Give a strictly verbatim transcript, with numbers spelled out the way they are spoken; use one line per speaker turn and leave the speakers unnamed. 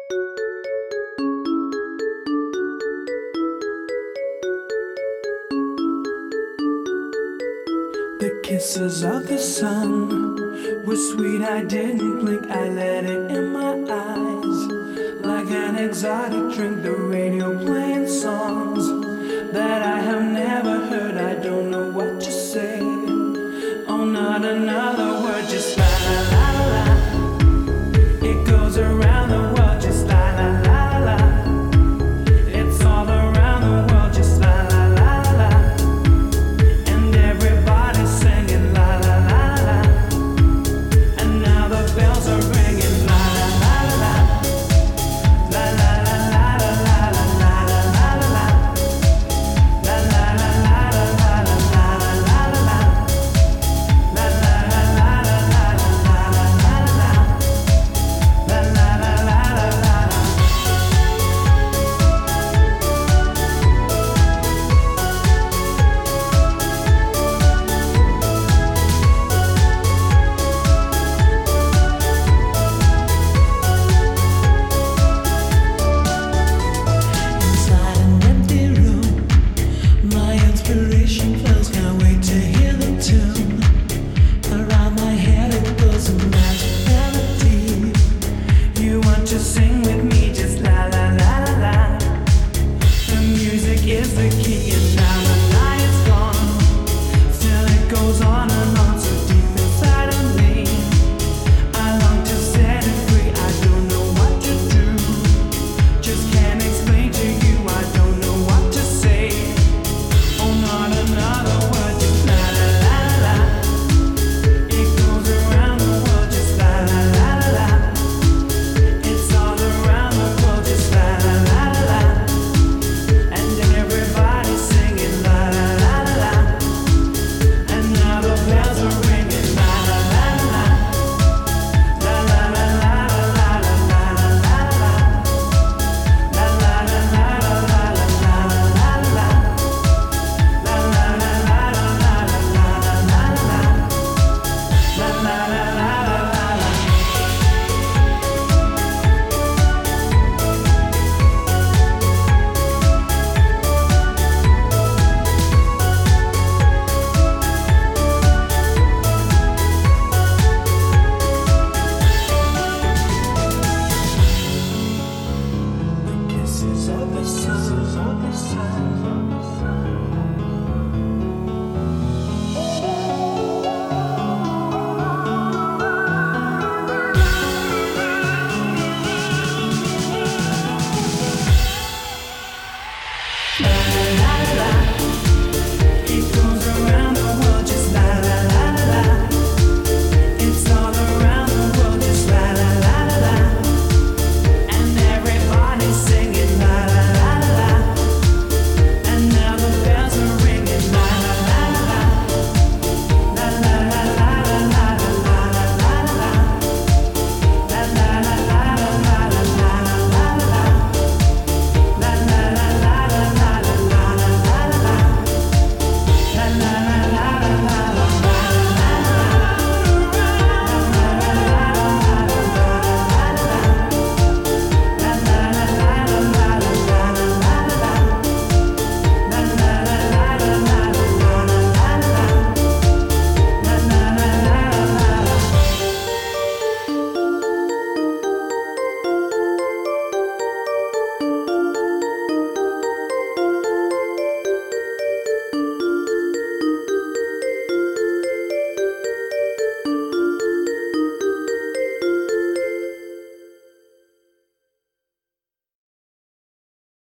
The kisses of the sun were sweet, I didn't blink, I let it in my eyes. Like an exotic drink, the radio playing songs that I have never heard, I don't know what to say. Oh, not another word, just la la la la la. It goes around the world, just la la la la la. It's all around the world, just la la la la la. And everybody's singing la la la la la. And now the bells are ringing la la la la la. La la la la la la la la la la la. La la la la la la la la la la la. La la la la la la la la la la. La la la la la la. Inside an empty room, my inspiration flows. Can't wait to hear the tune. Around my head it goes a magic melody. You want to sing with